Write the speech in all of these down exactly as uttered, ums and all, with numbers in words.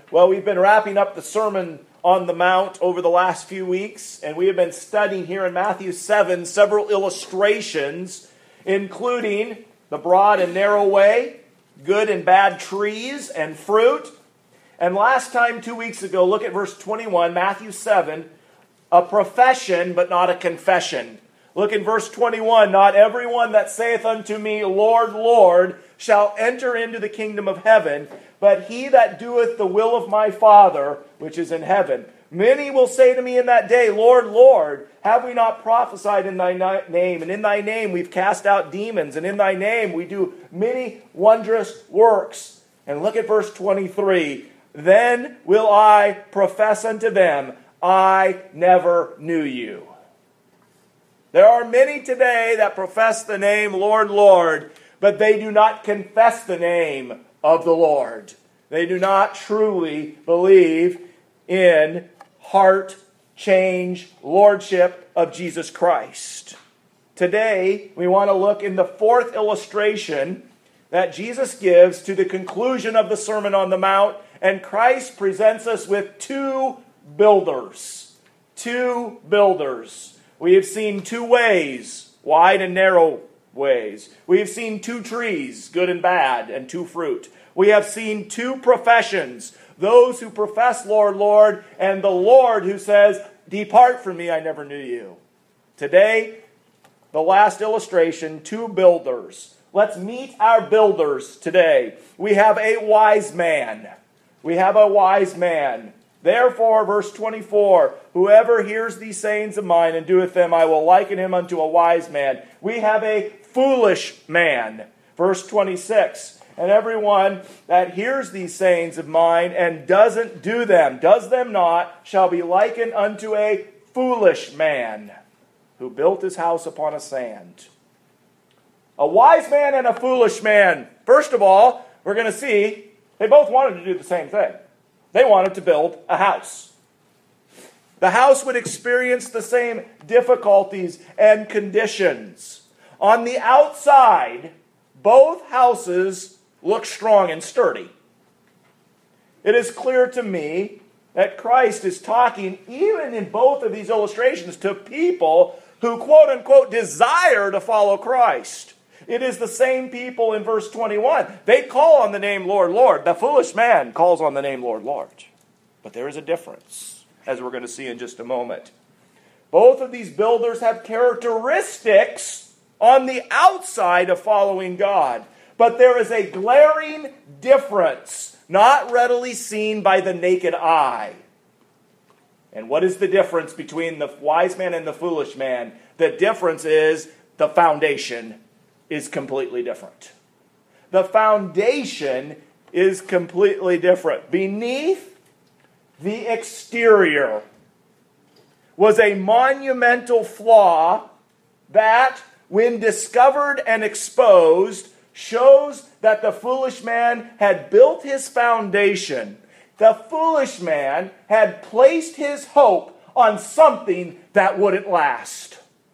Well, we've been wrapping up the Sermon on the Mount over the last few weeks, and we have been studying here in Matthew seven several illustrations, including the broad and narrow way, good and bad trees and fruit. And last time, two weeks ago, look at verse twenty-one, Matthew seven, a profession but not a confession. Look in verse twenty-one, not everyone that saith unto me, Lord, Lord, shall enter into the kingdom of heaven, but he that doeth the will of my Father, which is in heaven. Many will say to me in that day, Lord, Lord, have we not prophesied in thy name? And in thy name we've cast out demons, and in thy name we do many wondrous works. And look at verse twenty-three. Then will I profess unto them, I never knew you. There are many today that profess the name Lord, Lord, but they do not confess the name of the Lord. They do not truly believe in heart change, lordship of Jesus Christ. Today, we want to look in the fourth illustration that Jesus gives to the conclusion of the Sermon on the Mount, and Christ presents us with two builders. Two builders. We have seen two ways, wide and narrow ways. We have seen two trees, good and bad, and two fruit. We have seen two professions, those who profess Lord, Lord, and the Lord who says, depart from me, I never knew you. Today, the last illustration, two builders. Let's meet our builders today. We have a wise man. We have a wise man. Therefore, verse twenty-four, whoever hears these sayings of mine and doeth them, I will liken him unto a wise man. We have a foolish man. Verse twenty-six, and everyone that hears these sayings of mine and doesn't do them, does them not, shall be likened unto a foolish man who built his house upon a sand. A wise man and a foolish man. First of all, we're going to see they both wanted to do the same thing. They wanted to build a house. The house would experience the same difficulties and conditions. On the outside, both houses look strong and sturdy. It is clear to me that Christ is talking, even in both of these illustrations, to people who, quote unquote, desire to follow Christ. It is the same people in verse twenty-one. They call on the name Lord, Lord. The foolish man calls on the name Lord, Lord. But there is a difference, as we're going to see in just a moment. Both of these builders have characteristics on the outside of following God. But there is a glaring difference, not readily seen by the naked eye. And what is the difference between the wise man and the foolish man? The difference is the foundation is completely different. The foundation is completely different. Beneath the exterior was a monumental flaw that, when discovered and exposed, shows that the foolish man had built his foundation. The foolish man had placed his hope on something that wouldn't last.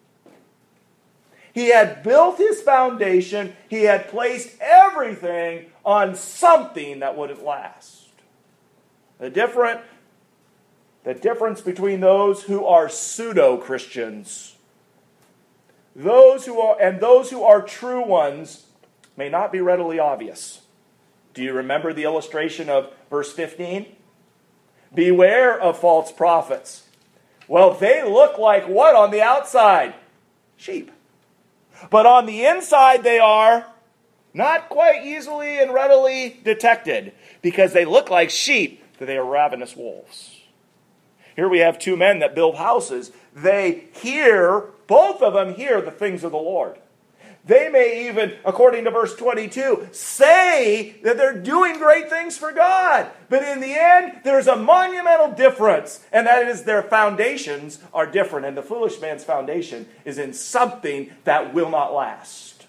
He had built his foundation. He had placed everything on something that wouldn't last. The different, the difference between those who are pseudo-Christians, those who are and those who are true ones, may not be readily obvious. Do you remember the illustration of verse fifteen? Beware of false prophets. Well, they look like what on the outside? Sheep. But on the inside they are not quite easily and readily detected, because they look like sheep, but they are ravenous wolves. Here we have two men that build houses. They hear, both of them hear the things of the Lord. They may even, according to verse twenty-two, say that they're doing great things for God. But in the end, there's a monumental difference, and that is their foundations are different. And the foolish man's foundation is in something that will not last.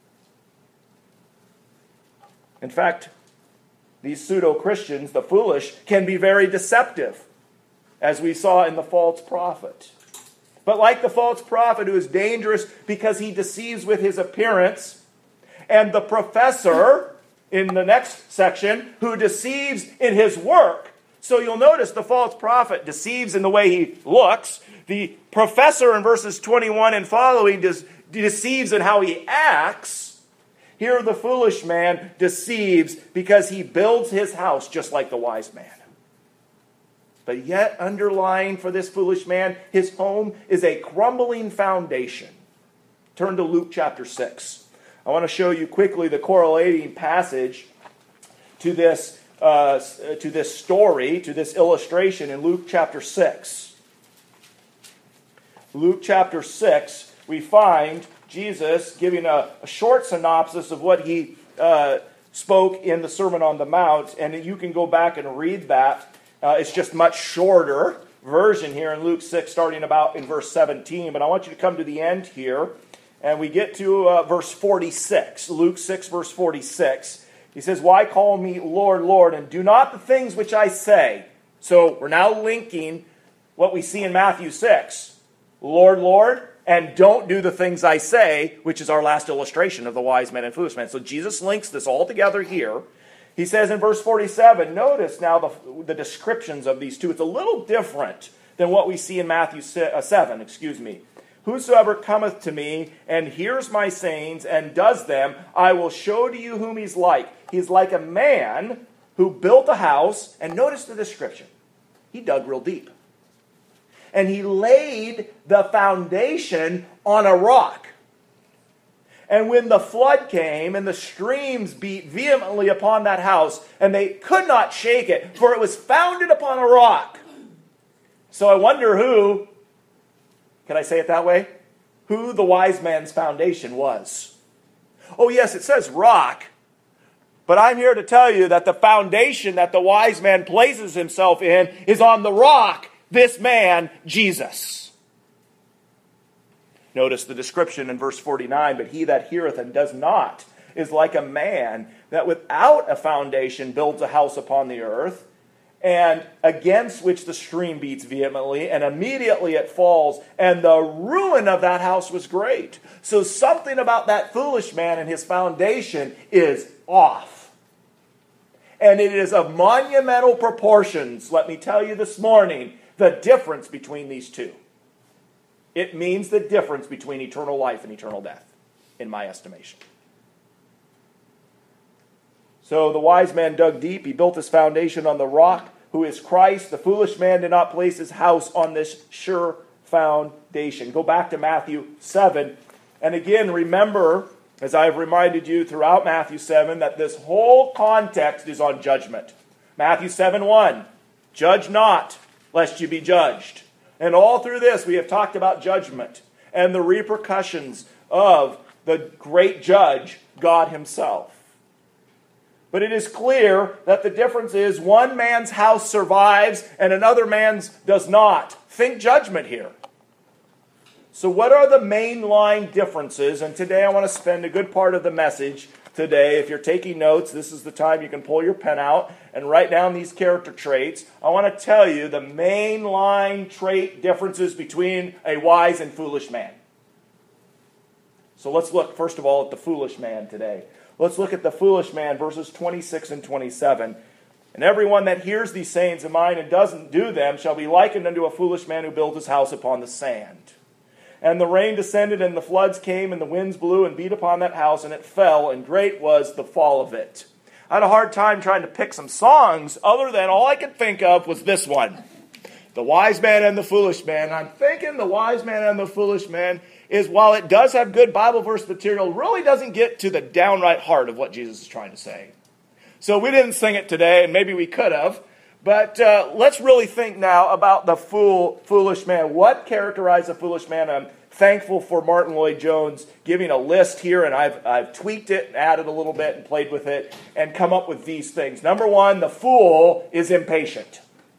In fact, these pseudo-Christians, the foolish, can be very deceptive, as we saw in the false prophet. But like the false prophet, who is dangerous because he deceives with his appearance, and the professor in the next section who deceives in his work, So you'll notice the false prophet deceives in the way he looks. The professor in verses twenty-one and following de- deceives in how he acts. Here the foolish man deceives because he builds his house just like the wise man. But yet underlying for this foolish man, his home is a crumbling foundation. Turn to Luke chapter six. I want to show you quickly the correlating passage to this Uh, to this story, to this illustration in Luke chapter six. Luke chapter six, we find Jesus giving a, a short synopsis of what he uh, spoke in the Sermon on the Mount, and you can go back and read that. Uh, it's just much shorter version here in Luke six, starting about in verse seventeen. But I want you to come to the end here, and we get to uh, verse forty-six. Luke six, verse forty-six. He says, "Why call me Lord, Lord, and do not the things which I say?" So we're now linking what we see in Matthew six. Lord, Lord, and don't do the things I say, which is our last illustration of the wise man and foolish man. So Jesus links this all together here. He says in verse forty-seven, notice now the, the descriptions of these two. It's a little different than what we see in Matthew seven, excuse me. "Whosoever cometh to me and hears my sayings and does them, I will show to you whom he's like. He's like a man who built a house," and notice the description. He dug real deep. "And he laid the foundation on a rock. And when the flood came and the streams beat vehemently upon that house, and they could not shake it, for it was founded upon a rock." So I wonder who... Can I say it that way? Who the wise man's foundation was. Oh yes, it says rock. But I'm here to tell you that the foundation that the wise man places himself in is on the rock, this man, Jesus. Notice the description in verse forty-nine. "But he that heareth and does not is like a man that without a foundation builds a house upon the earth, and against which the stream beats vehemently, and immediately it falls, and the ruin of that house was great." So something about that foolish man and his foundation is off. And it is of monumental proportions, let me tell you this morning, the difference between these two. It means the difference between eternal life and eternal death, in my estimation. So the wise man dug deep. He built his foundation on the rock, who is Christ. The foolish man did not place his house on this sure foundation. Go back to Matthew seven. And again, remember, as I have reminded you throughout Matthew seven, that this whole context is on judgment. Matthew seven one, "Judge not, lest you be judged." And all through this, we have talked about judgment and the repercussions of the great judge, God himself. But it is clear that the difference is one man's house survives and another man's does not. Think judgment here. So what are the mainline differences? And today I want to spend a good part of the message today. If you're taking notes, this is the time you can pull your pen out and write down these character traits. I want to tell you the mainline trait differences between a wise and foolish man. So let's look first of all at the foolish man today. Let's look at the foolish man, verses twenty-six and twenty-seven. "And everyone that hears these sayings of mine and doesn't do them shall be likened unto a foolish man who built his house upon the sand. And the rain descended, and the floods came, and the winds blew and beat upon that house, and it fell, and great was the fall of it." I had a hard time trying to pick some songs other than all I could think of was this one. The wise man and the foolish man. I'm thinking the wise man and the foolish man is, while it does have good Bible verse material, really doesn't get to the downright heart of what Jesus is trying to say. So we didn't sing it today, and maybe we could have. But uh, let's really think now about the fool, foolish man. What characterized a foolish man? I'm thankful for Martin Lloyd-Jones giving a list here, and I've, I've tweaked it and added a little bit and played with it and come up with these things. Number one, the fool is impatient.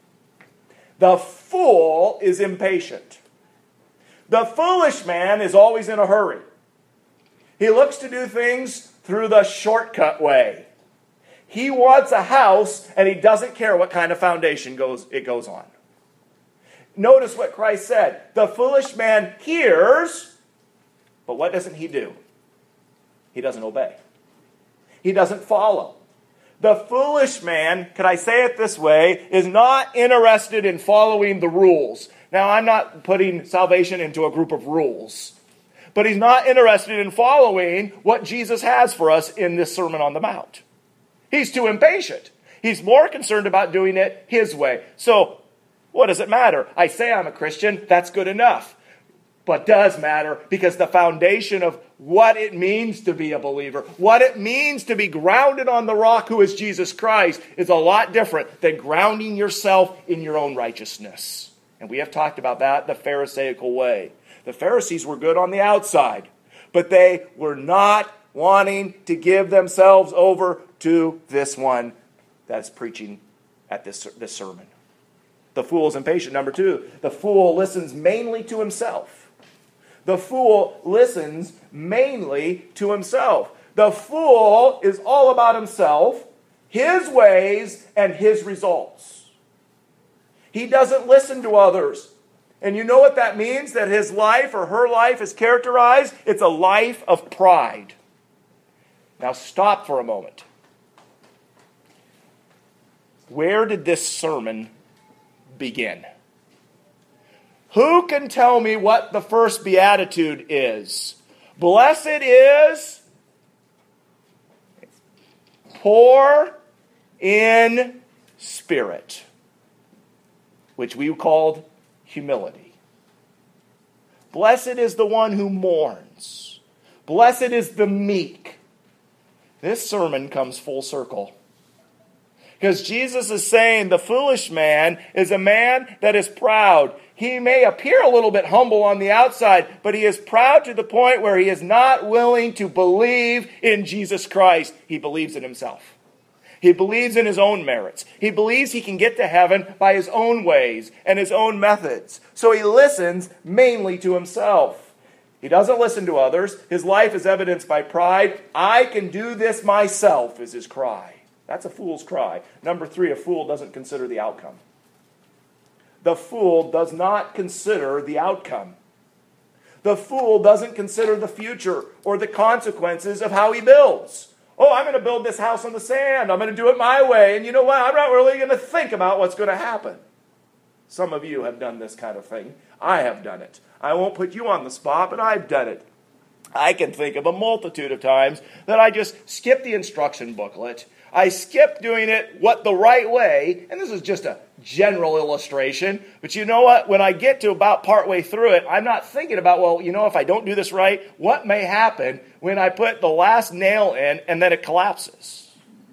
The fool is impatient. The foolish man is always in a hurry. He looks to do things through the shortcut way. He wants a house, and he doesn't care what kind of foundation goes it goes on. Notice what Christ said. The foolish man hears, but what doesn't he do? He doesn't obey. He doesn't follow. The foolish man, could I say it this way, is not interested in following the rules. Now, I'm not putting salvation into a group of rules, but he's not interested in following what Jesus has for us in this Sermon on the Mount. He's too impatient. He's more concerned about doing it his way. So, what does it matter? I say I'm a Christian, that's good enough. But does matter, because the foundation of what it means to be a believer, what it means to be grounded on the rock who is Jesus Christ, is a lot different than grounding yourself in your own righteousness. And we have talked about that the Pharisaical way. The Pharisees were good on the outside, but they were not wanting to give themselves over to this one that's preaching at this, this sermon. The fool is impatient. Number two, the fool listens mainly to himself. The fool listens mainly to himself. The fool is all about himself, his ways, and his results. He doesn't listen to others. And you know what that means? That his life or her life is characterized? It's a life of pride. Now stop for a moment. Where did this sermon begin? Who can tell me what the first beatitude is? Blessed is poor in spirit, which we called humility. Blessed is the one who mourns. Blessed is the meek. This sermon comes full circle. Because Jesus is saying the foolish man is a man that is proud. He may appear a little bit humble on the outside, but he is proud to the point where he is not willing to believe in Jesus Christ. He believes in himself. He believes in his own merits. He believes he can get to heaven by his own ways and his own methods. So he listens mainly to himself. He doesn't listen to others. His life is evidenced by pride. I can do this myself is his cry. That's a fool's cry. Number three, a fool doesn't consider the outcome. The fool does not consider the outcome. The fool doesn't consider the future or the consequences of how he builds. Oh, I'm going to build this house on the sand. I'm going to do it my way. And you know what? I'm not really going to think about what's going to happen. Some of you have done this kind of thing. I have done it. I won't put you on the spot, but I've done it. I can think of a multitude of times that I just skip the instruction booklet. I skip doing it what the right way, and this is just a general illustration, but you know what? When I get to about partway through it, I'm not thinking about, well, you know, if I don't do this right, what may happen when I put the last nail in and then it collapses?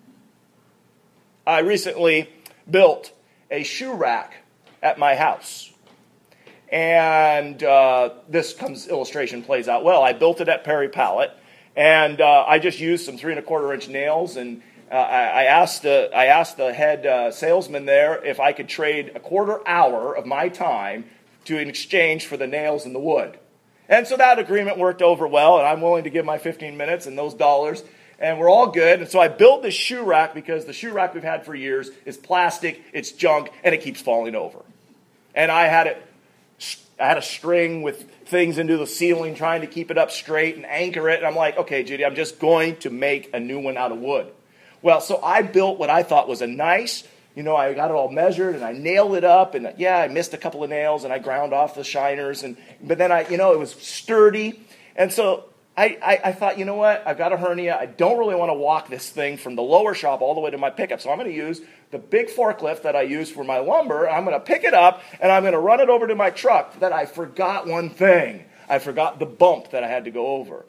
I recently built a shoe rack at my house. And uh, this comes illustration plays out well. I built it at Perry Pallet, and uh, I just used some three and a quarter inch nails. And uh, I, I asked the I asked the head uh, salesman there if I could trade a quarter hour of my time to in exchange for the nails and the wood. And so that agreement worked over well, and I'm willing to give my fifteen minutes and those dollars, and we're all good. And so I built this shoe rack because the shoe rack we've had for years is plastic, it's junk, and it keeps falling over. And I had it. I had a string with things into the ceiling trying to keep it up straight and anchor it. And I'm like, okay, Judy, I'm just going to make a new one out of wood. Well, so I built what I thought was a nice, you know, I got it all measured and I nailed it up. And yeah, I missed a couple of nails and I ground off the shiners. And but then I, you know, it was sturdy. And so I, I, I thought, you know what? I've got a hernia. I don't really want to walk this thing from the lower shop all the way to my pickup. So I'm going to use the big forklift that I use for my lumber. I'm going to pick it up, and I'm going to run it over to my truck. That I forgot one thing. I forgot the bump that I had to go over.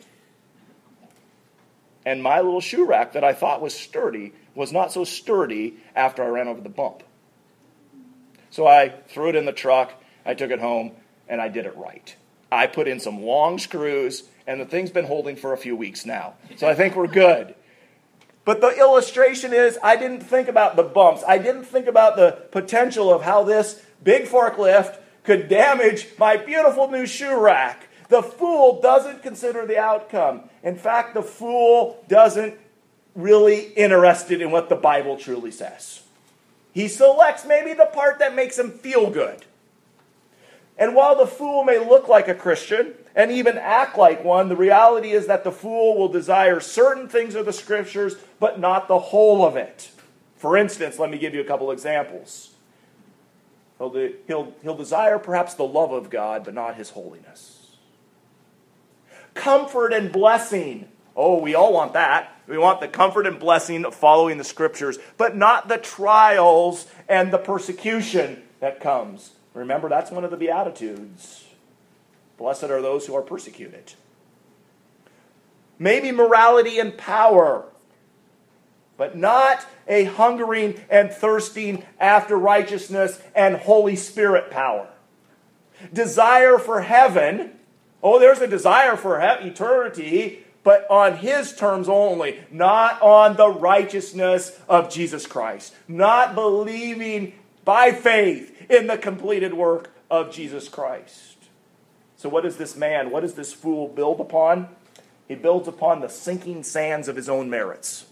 And my little shoe rack that I thought was sturdy was not so sturdy after I ran over the bump. So I threw it in the truck, I took it home, and I did it right. I put in some long screws, and the thing's been holding for a few weeks now. So I think we're good. But the illustration is, I didn't think about the bumps. I didn't think about the potential of how this big forklift could damage my beautiful new shoe rack. The fool doesn't consider the outcome. In fact, the fool doesn't really interested in what the Bible truly says. He selects maybe the part that makes him feel good. And while the fool may look like a Christian, and even act like one. The reality is that the fool will desire certain things of the Scriptures, but not the whole of it. For instance, let me give you a couple examples. He'll, he'll, he'll desire perhaps the love of God, but not His holiness. Comfort and blessing. Oh, we all want that. We want the comfort and blessing of following the Scriptures, but not the trials and the persecution that comes. Remember, that's one of the Beatitudes. Blessed are those who are persecuted. Maybe morality and power, but not a hungering and thirsting after righteousness and Holy Spirit power. Desire for heaven. Oh, there's a desire for he- eternity, but on His terms only, not on the righteousness of Jesus Christ. Not believing by faith in the completed work of Jesus Christ. So what does this man, what does this fool build upon? He builds upon the sinking sands of his own merits.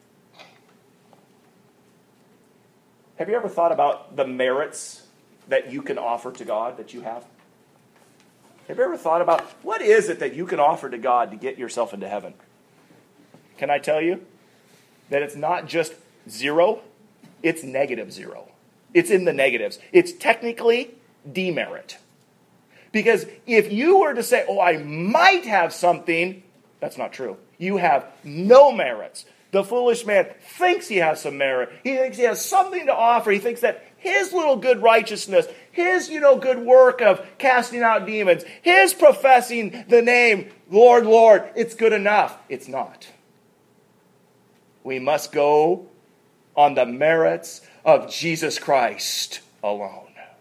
Have you ever thought about the merits that you can offer to God, that you have? Have you ever thought about what is it that you can offer to God to get yourself into heaven? Can I tell you that it's not just zero, it's negative zero. It's in the negatives. It's technically demerit. Because if you were to say, oh, I might have something, that's not true. You have no merits. The foolish man thinks he has some merit. He thinks he has something to offer. He thinks that his little good righteousness, his, you know, good work of casting out demons, his professing the name, Lord, Lord, it's good enough. It's not. We must go on the merits of Jesus Christ alone.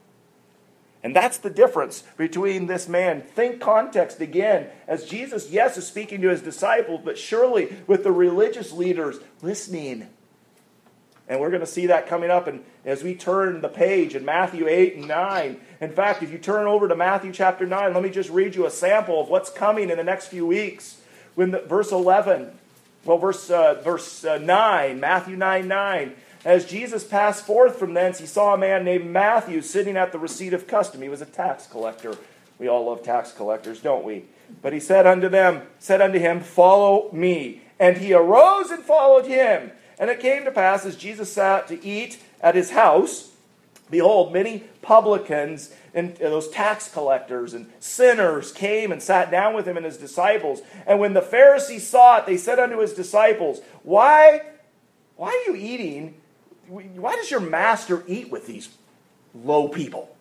And that's the difference between this man. Think context again. As Jesus, yes, is speaking to His disciples, but surely with the religious leaders listening. And we're going to see that coming up. And as we turn the page in Matthew eight and nine. In fact, if you turn over to Matthew chapter nine, let me just read you a sample of what's coming in the next few weeks. When the, verse eleven, well, verse, uh, verse uh, nine, Matthew nine, nine. As Jesus passed forth from thence, He saw a man named Matthew sitting at the receipt of custom. He was a tax collector. We all love tax collectors, don't we? But He said unto them, said unto him, follow me. And he arose and followed Him. And it came to pass, as Jesus sat to eat at His house, behold, many publicans and those tax collectors and sinners came and sat down with Him and His disciples. And when the Pharisees saw it, they said unto His disciples, Why, why are you eating? Why does your master eat with these low people?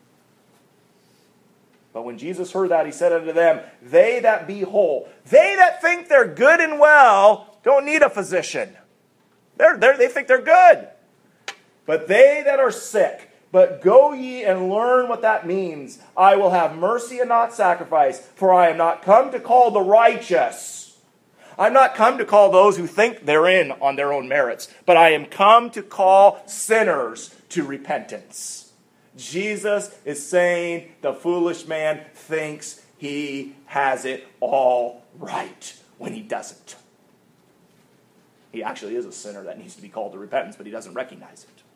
But when Jesus heard that, He said unto them, they that be whole, they that think they're good and well, don't need a physician. They're, they're, they think they're good. But they that are sick, but go ye and learn what that means. I will have mercy and not sacrifice, for I am not come to call the righteous. I'm not come to call those who think they're in on their own merits, but I am come to call sinners to repentance. Jesus is saying the foolish man thinks he has it all right when he doesn't. He actually is a sinner that needs to be called to repentance, but he doesn't recognize it.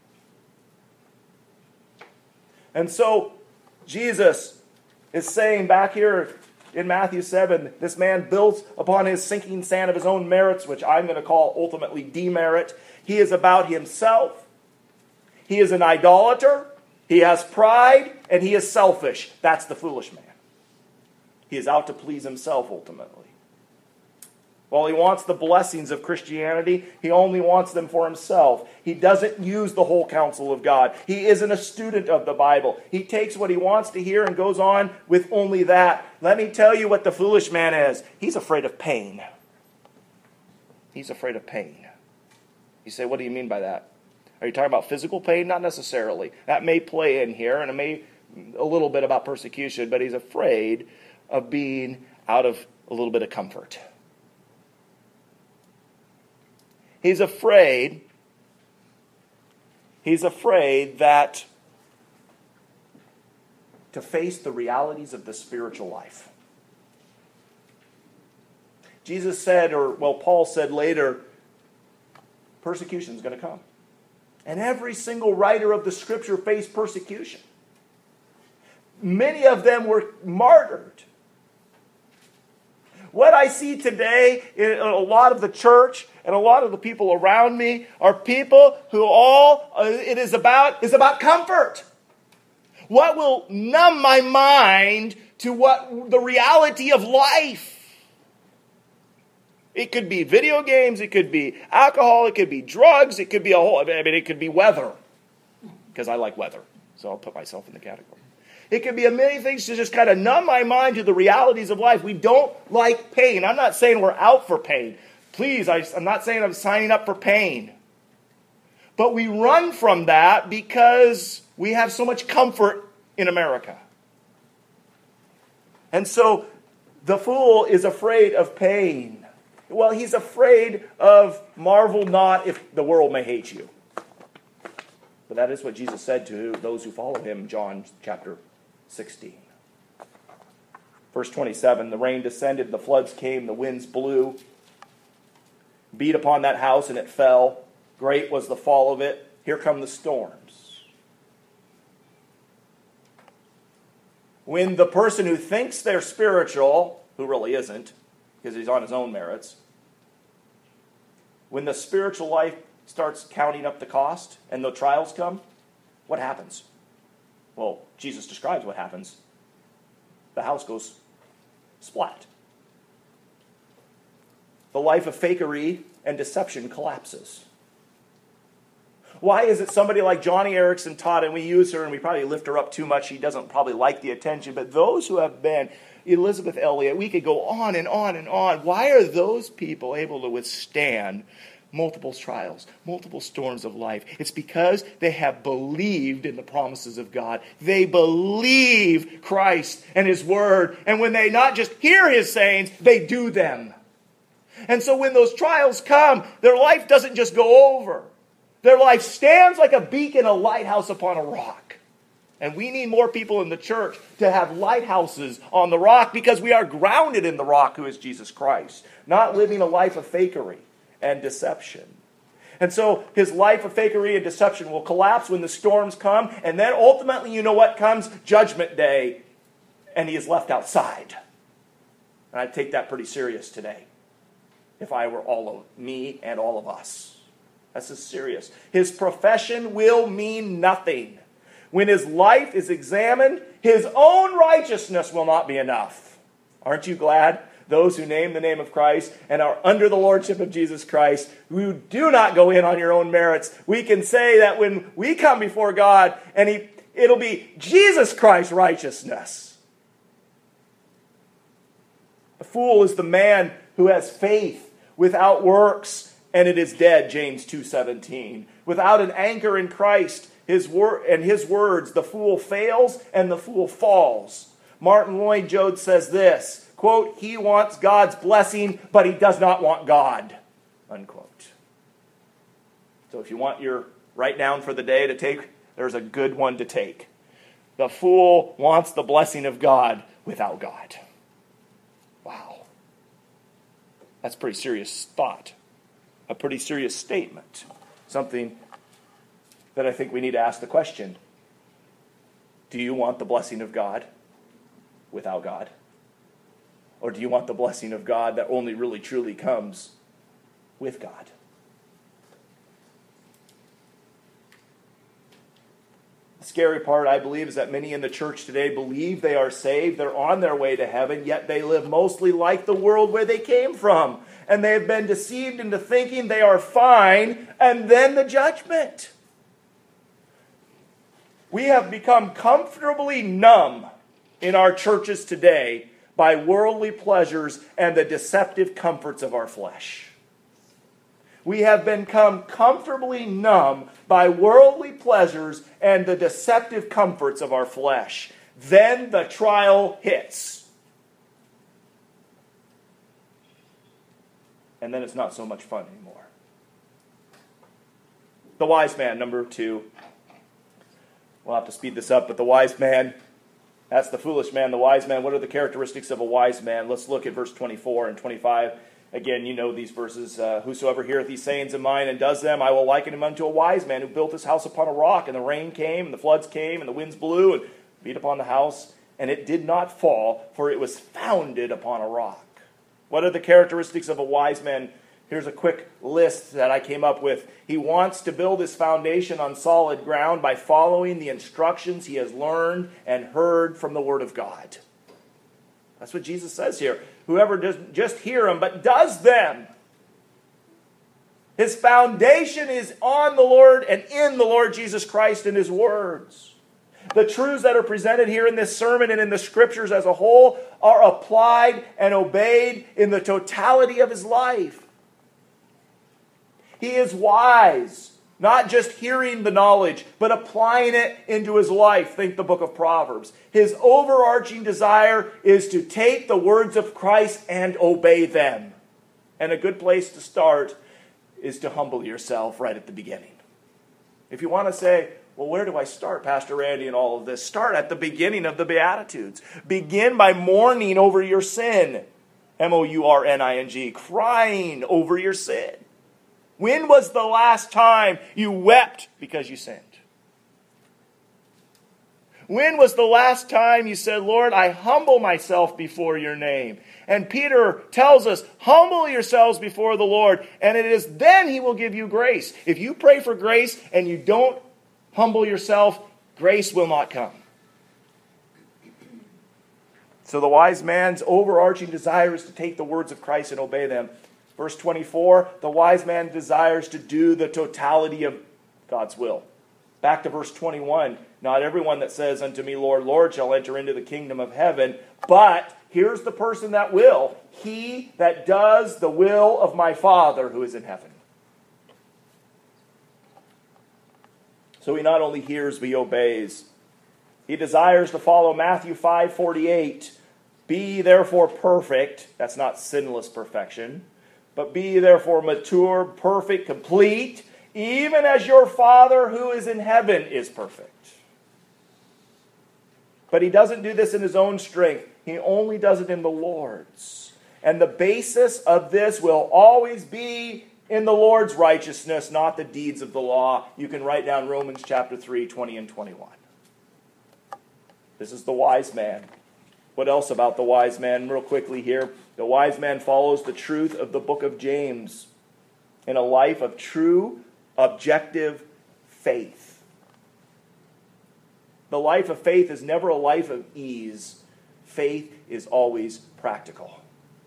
And so Jesus is saying back here in Matthew seven, this man builds upon his sinking sand of his own merits, which I'm going to call ultimately demerit. He is about himself. He is an idolater. He has pride, and he is selfish. That's the foolish man. He is out to please himself ultimately. While he wants the blessings of Christianity, he only wants them for himself. He doesn't use the whole counsel of God. He isn't a student of the Bible. He takes what he wants to hear and goes on with only that. Let me tell you what the foolish man is. He's afraid of pain. He's afraid of pain. You say, what do you mean by that? Are you talking about physical pain? Not necessarily. That may play in here, and it may a little bit about persecution, but he's afraid of being out of a little bit of comfort. He's afraid, he's afraid that to face the realities of the spiritual life. Jesus said, or well, Paul said later, persecution is going to come. And every single writer of the Scripture faced persecution. Many of them were martyred. What I see today in a lot of the church and a lot of the people around me are people who all uh, it is about is about comfort. What will numb my mind to what the reality of life? It could be video games, it could be alcohol, it could be drugs, it could be a whole, I mean, it could be weather. Because I like weather, so I'll put myself in the category. It could be a many things to just kind of numb my mind to the realities of life. We don't like pain. I'm not saying we're out for pain. Please, I, I'm not saying I'm signing up for pain. But we run from that because we have so much comfort in America. And so the fool is afraid of pain. Well, he's afraid of marvel not if the world may hate you. But that is what Jesus said to those who follow him, John chapter sixteen. Verse twenty-seven, the rain descended, the floods came, the winds blew, beat upon that house, and it fell. Great was the fall of it. Here come the storms. When the person who thinks they're spiritual, who really isn't, because he's on his own merits, when the spiritual life starts counting up the cost and the trials come, what happens? Well, Jesus describes what happens. The house goes splat. The life of fakery and deception collapses. Why is it somebody like Johnny Erickson taught, and we use her and we probably lift her up too much, she doesn't probably like the attention, but those who have been, Elizabeth Elliot, we could go on and on and on. Why are those people able to withstand multiple trials, multiple storms of life? It's because they have believed in the promises of God. They believe Christ and His Word. And when they not just hear His sayings, they do them. And so when those trials come, their life doesn't just go over. Their life stands like a beacon, a lighthouse upon a rock. And we need more people in the church to have lighthouses on the rock because we are grounded in the rock who is Jesus Christ, not living a life of fakery and deception. And so his life of fakery and deception will collapse when the storms come. And then ultimately, you know what comes? Judgment Day. And he is left outside. And I take that pretty serious today. If I were all of me and all of us. This is serious. His profession will mean nothing. When his life is examined, his own righteousness will not be enough. Aren't you glad? Those who name the name of Christ and are under the lordship of Jesus Christ, who do not go in on your own merits, we can say that when we come before God, and he, it'll be Jesus Christ's righteousness. A fool is the man who has faith without works, and it is dead, James two seventeen. Without an anchor in Christ his wor- and his words, the fool fails and the fool falls. Martin Lloyd-Jones says this, quote, he wants God's blessing, but he does not want God, unquote. So if you want your write down for the day to take, there's a good one to take. The fool wants the blessing of God without God. Wow. That's a pretty serious thought. A pretty serious statement. Something that I think we need to ask the question. Do you want the blessing of God without God? Or do you want the blessing of God that only really truly comes with God? The scary part, I believe, is that many in the church today believe they are saved, they're on their way to heaven, yet they live mostly like the world where they came from. And they have been deceived into thinking they are fine, and then the judgment. We have become comfortably numb in our churches today by worldly pleasures and the deceptive comforts of our flesh. We have become comfortably numb by worldly pleasures and the deceptive comforts of our flesh. Then the trial hits. And then it's not so much fun anymore. The wise man, number two. We'll have to speed this up, but the wise man, that's the foolish man, the wise man. What are the characteristics of a wise man? Let's look at verse twenty-four and twenty-five. Again, you know these verses. Uh, Whosoever heareth these sayings of mine and does them, I will liken him unto a wise man who built his house upon a rock. And the rain came, and the floods came, and the winds blew, and beat upon the house. And it did not fall, for it was founded upon a rock. What are the characteristics of a wise man? Here's a quick list that I came up with. He wants to build his foundation on solid ground by following the instructions he has learned and heard from the Word of God. That's what Jesus says here. Whoever doesn't just hear them, but does them. His foundation is on the Lord and in the Lord Jesus Christ and His words. The truths that are presented here in this sermon and in the Scriptures as a whole are applied and obeyed in the totality of his life. He is wise, not just hearing the knowledge, but applying it into his life. Think the book of Proverbs. His overarching desire is to take the words of Christ and obey them. And a good place to start is to humble yourself right at the beginning. If you want to say, well, where do I start, Pastor Randy, in all of this? Start at the beginning of the Beatitudes. Begin by mourning over your sin. M O U R N I N G. Crying over your sin. When was the last time you wept because you sinned? When was the last time you said, Lord, I humble myself before your name? And Peter tells us, humble yourselves before the Lord, and it is then He will give you grace. If you pray for grace and you don't humble yourself, grace will not come. So the wise man's overarching desire is to take the words of Christ and obey them. Verse twenty-four, the wise man desires to do the totality of God's will. Back to verse twenty-one, not everyone that says unto me, Lord, Lord, shall enter into the kingdom of heaven, but here's the person that will, he that does the will of my Father who is in heaven. So he not only hears, but he obeys. He desires to follow Matthew five forty-eight. Be ye therefore perfect. That's not sinless perfection. But be ye therefore mature, perfect, complete, even as your Father who is in heaven is perfect. But he doesn't do this in his own strength. He only does it in the Lord's. And the basis of this will always be in the Lord's righteousness, not the deeds of the law. You can write down Romans chapter three, twenty and twenty-one. This is the wise man. What else about the wise man? Real quickly here. The wise man follows the truth of the book of James in a life of true, objective faith. The life of faith is never a life of ease. Faith is always practical.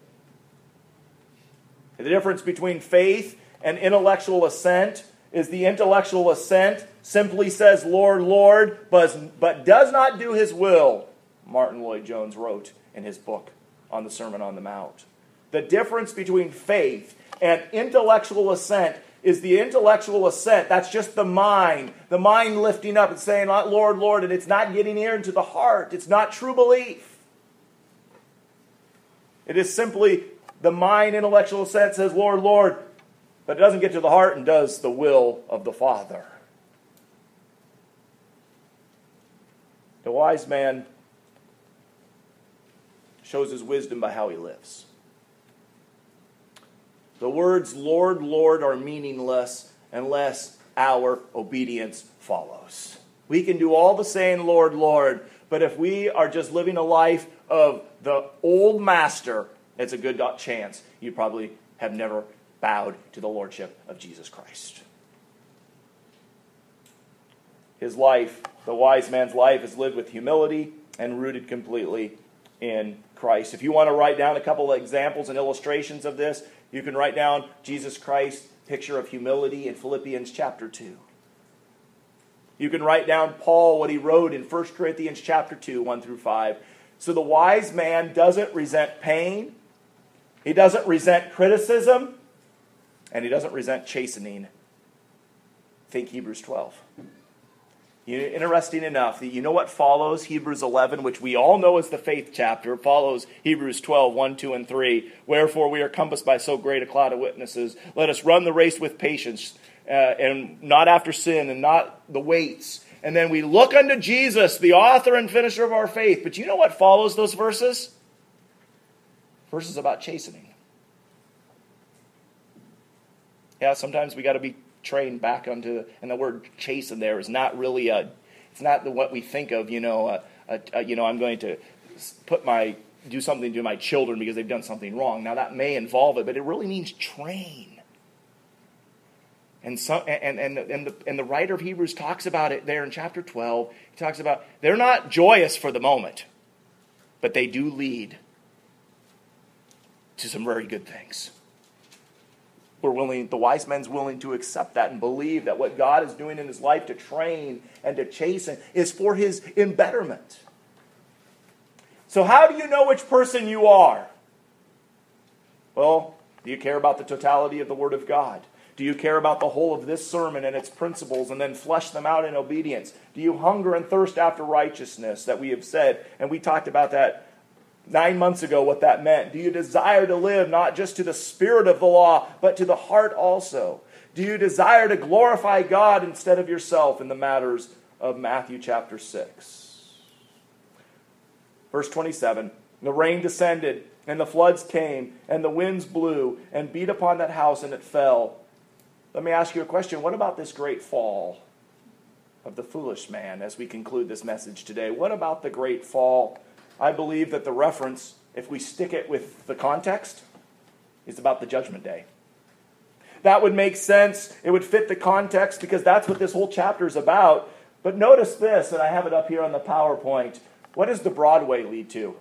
The difference between faith and intellectual assent is the intellectual assent simply says, Lord, Lord, but, but does not do His will, Martin Lloyd-Jones wrote in his book on the Sermon on the Mount. The difference between faith and intellectual assent is the intellectual assent. That's just the mind. The mind lifting up and saying, Lord, Lord, and it's not getting here into the heart. It's not true belief. It is simply the mind intellectual assent says, Lord, Lord, but it doesn't get to the heart and does the will of the Father. The wise man shows his wisdom by how he lives. The words Lord, Lord are meaningless unless our obedience follows. We can do all the saying, Lord, Lord, but if we are just living a life of the old master, it's a good chance you probably have never bowed to the lordship of Jesus Christ. His life, the wise man's life, is lived with humility and rooted completely in Christ. If you want to write down a couple of examples and illustrations of this, you can write down Jesus Christ's picture of humility in Philippians chapter two. You can write down Paul, what he wrote in First Corinthians chapter two, one through five. So the wise man doesn't resent pain, he doesn't resent criticism, and he doesn't resent chastening. Think Hebrews twelve. You know, interesting enough, that you know what follows Hebrews eleven, which we all know is the faith chapter, follows Hebrews twelve, one, two, and three. Wherefore we are compassed by so great a cloud of witnesses. Let us run the race with patience, uh, and not after sin, and not the weights. And then we look unto Jesus, the author and finisher of our faith. But you know what follows those verses? Verses about chastening. Yeah, sometimes we got to be trained back onto, and the word chasten there is not really a, it's not the, what we think of, you know, a, a, a, you know, I'm going to put my do something to my children because they've done something wrong. Now that may involve it, but it really means train. And so, and and and the, and the writer of Hebrews talks about it there in chapter twelve. He talks about they're not joyous for the moment, but they do lead to some very good things. We're willing, the wise man's willing to accept that and believe that what God is doing in his life to train and to chasten is for his embetterment. So how do you know which person you are? Well, do you care about the totality of the Word of God? Do you care about the whole of this sermon and its principles and then flesh them out in obedience? Do you hunger and thirst after righteousness that we have said? And we talked about that nine months ago, what that meant. Do you desire to live not just to the spirit of the law, but to the heart also? Do you desire to glorify God instead of yourself in the matters of Matthew chapter six? Verse twenty-seven, the rain descended, and the floods came, and the winds blew, and beat upon that house, and it fell. Let me ask you a question. What about this great fall of the foolish man as we conclude this message today? What about the great fall? I believe that the reference, if we stick it with the context, is about the judgment day. That would make sense. It would fit the context because that's what this whole chapter is about. But notice this, and I have it up here on the PowerPoint. What does the Broadway lead to?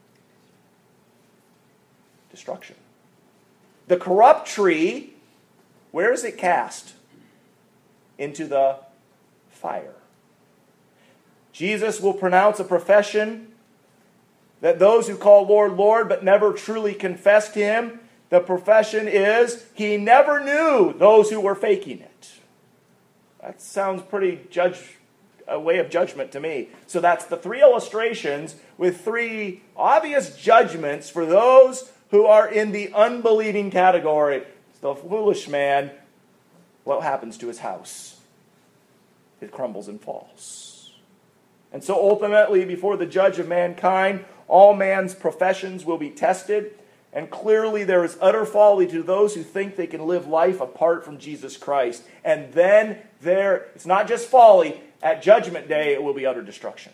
Destruction. The corrupt tree, where is it cast? Into the fire. Jesus will pronounce a profession that those who call Lord, Lord, but never truly confessed Him, the profession is, He never knew those who were faking it. That sounds pretty judge, a way of judgment to me. So that's the three illustrations with three obvious judgments for those who are in the unbelieving category. The foolish man, what happens to his house? It crumbles and falls. And so ultimately, before the judge of mankind, all man's professions will be tested. And clearly there is utter folly to those who think they can live life apart from Jesus Christ. And then there, it's not just folly. At judgment day, it will be utter destruction.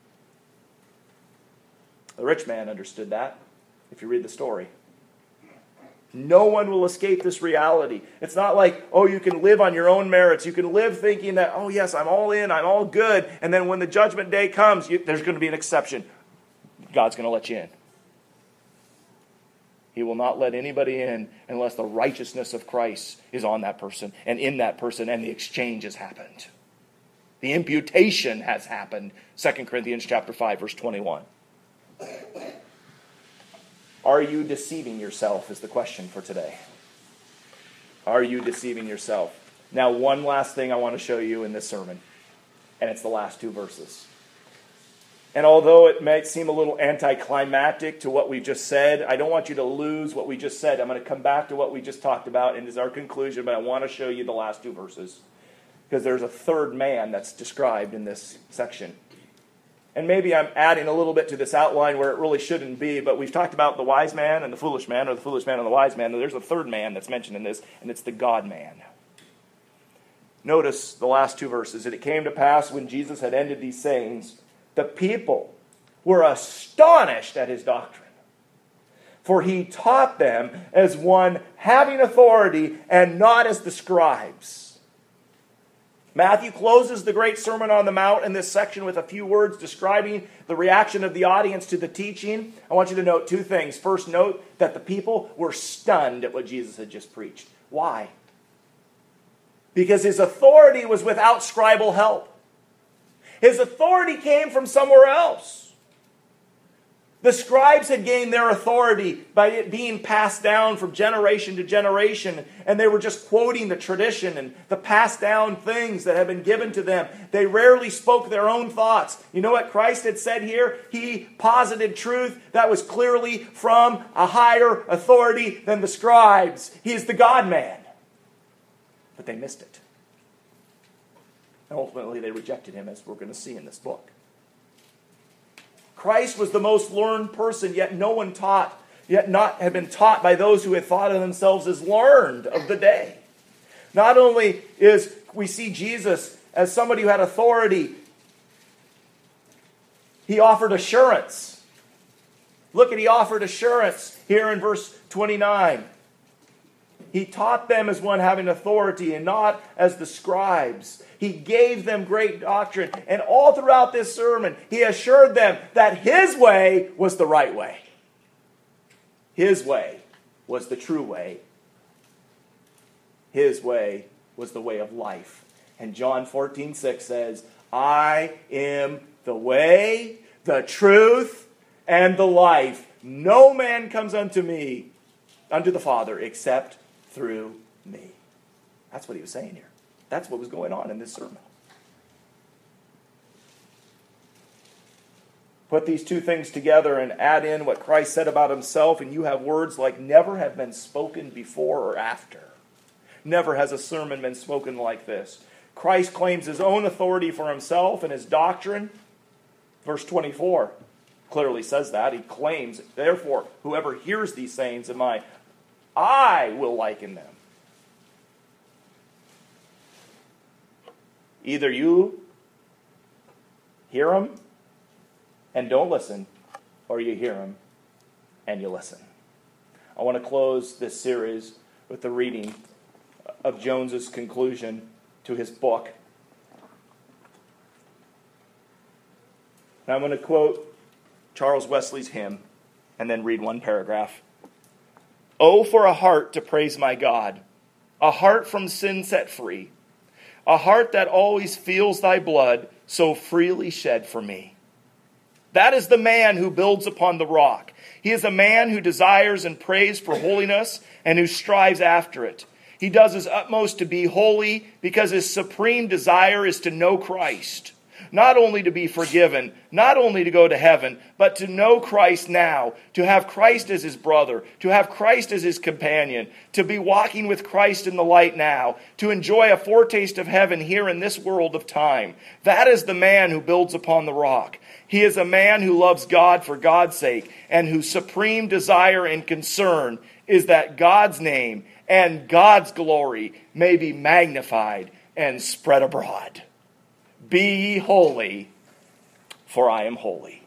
The rich man understood that, if you read the story. No one will escape this reality. It's not like, oh, you can live on your own merits. You can live thinking that, oh, yes, I'm all in, I'm all good. And then when the judgment day comes, you, there's going to be an exception. God's going to let you in. He will not let anybody in unless the righteousness of Christ is on that person and in that person, and the exchange has happened. The imputation has happened. Second Corinthians chapter five, verse twenty-one. Are you deceiving yourself is the question for today. Are you deceiving yourself? Now, one last thing I want to show you in this sermon, and it's the last two verses. And although it might seem a little anticlimactic to what we just said, I don't want you to lose what we just said. I'm going to come back to what we just talked about, and is our conclusion, but I want to show you the last two verses. Because there's a third man that's described in this section. And maybe I'm adding a little bit to this outline where it really shouldn't be, but we've talked about the wise man and the foolish man, or the foolish man and the wise man. And there's a third man that's mentioned in this, and it's the God-man. Notice the last two verses. And it came to pass when Jesus had ended these sayings, the people were astonished at his doctrine. For he taught them as one having authority and not as the scribes. Matthew closes the great Sermon on the Mount in this section with a few words describing the reaction of the audience to the teaching. I want you to note two things. First, note that the people were stunned at what Jesus had just preached. Why? Because his authority was without scribal help. His authority came from somewhere else. The scribes had gained their authority by it being passed down from generation to generation, and they were just quoting the tradition and the passed down things that had been given to them. They rarely spoke their own thoughts. You know what Christ had said here? He posited truth that was clearly from a higher authority than the scribes. He is the God-man. But they missed it. And ultimately they rejected him, as we're going to see in this book. Christ was the most learned person, yet no one taught, yet not had been taught by those who had thought of themselves as learned of the day. Not only is we see Jesus as somebody who had authority, he offered assurance. Look at, he offered assurance here in verse twenty-nine. He taught them as one having authority and not as the scribes. He gave them great doctrine. And all throughout this sermon, he assured them that his way was the right way. His way was the true way. His way was the way of life. And John fourteen six says, I am the way, the truth, and the life. No man comes unto me, unto the Father, except through me. That's what he was saying here. That's what was going on in this sermon. Put these two things together and add in what Christ said about himself, and you have words like never have been spoken before or after. Never has a sermon been spoken like this. Christ claims his own authority for himself and his doctrine. Verse twenty-four clearly says that. He claims, therefore, whoever hears these sayings of mine, I will liken them. Either you hear them and don't listen, or you hear them and you listen. I want to close this series with the reading of Jones's conclusion to his book. Now I'm going to quote Charles Wesley's hymn and then read one paragraph. Oh, for a heart to praise my God, a heart from sin set free, a heart that always feels thy blood so freely shed for me. That is the man who builds upon the rock. He is a man who desires and prays for holiness and who strives after it. He does his utmost to be holy because his supreme desire is to know Christ. Not only to be forgiven, not only to go to heaven, but to know Christ now, to have Christ as his brother, to have Christ as his companion, to be walking with Christ in the light now, to enjoy a foretaste of heaven here in this world of time. That is the man who builds upon the rock. He is a man who loves God for God's sake, and whose supreme desire and concern is that God's name and God's glory may be magnified and spread abroad. Be ye holy, for I am holy.